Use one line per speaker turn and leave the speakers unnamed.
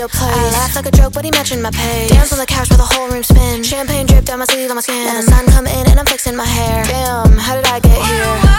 I laugh like a joke, but he mentioned my pay. Dance on the couch with the whole room spin. Champagne dripped down my sleeve on my skin. And the sun come in and I'm fixing my hair. Damn, how did I get here?